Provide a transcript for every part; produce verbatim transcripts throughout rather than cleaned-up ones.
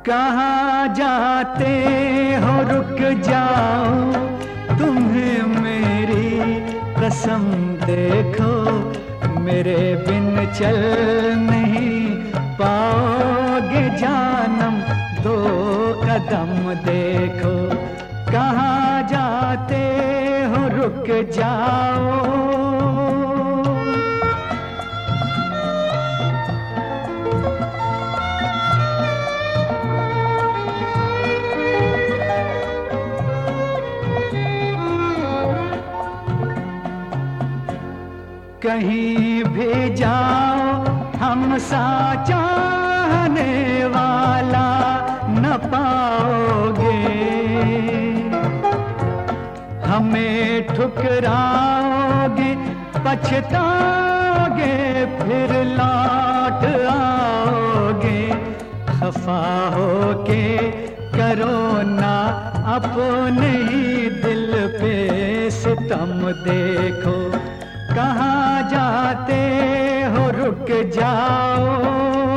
कहाँ जाते हो रुक जाओ, तुम्हें मेरी कसम देखो, मेरे बिन चल नहीं पाओगे जानम, दो कदम देखो। कहाँ जाते हो रुक जाओ। कहीं भी जाओ हम सा चाहने वाला न पाओगे, हमें ठुकराओगे पछताओगे फिर लौट आओगे। खफा होके करो ना अपने ही दिल पे सितम देखो, कहाँ जाते हो रुक जाओ।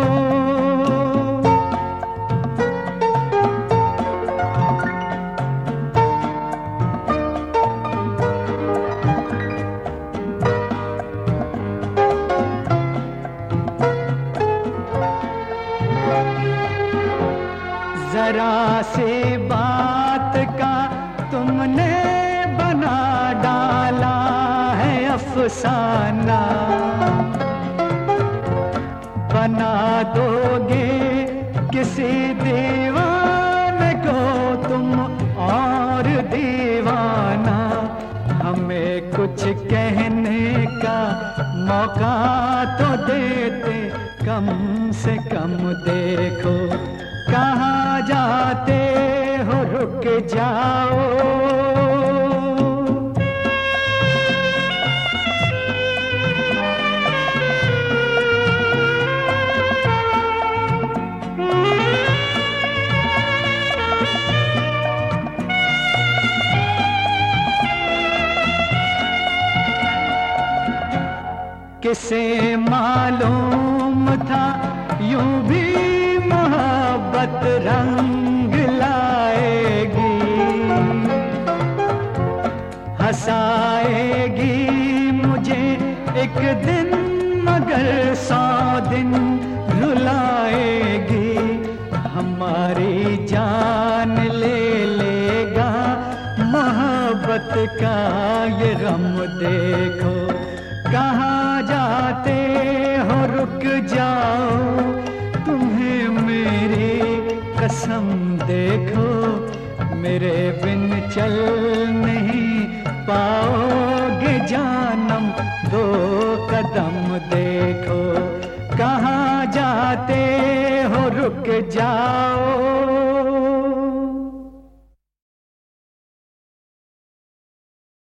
जरा से बात का तुमने बना डाला है अफसाना, बना दोगे किसी दीवाने को तुम और दीवाना। हमें कुछ कहने का मौका तो देते, कम से कम देखो, कहाँ जाते हो रुक जाओ। किसे मालूम था यूं भी मोहब्बत रंग लाएगी, हंसाएगी मुझे एक दिन मगर सौ दिन रुलाएगी। हमारी जान ले लेगा मोहब्बत का ये गम देखो, कहाँ जाते हो रुक जाओ। तुम्हें मेरी कसम देखो, मेरे बिन चल नहीं पाओगे जानम, दो कदम देखो, कहाँ जाते हो रुक जाओ।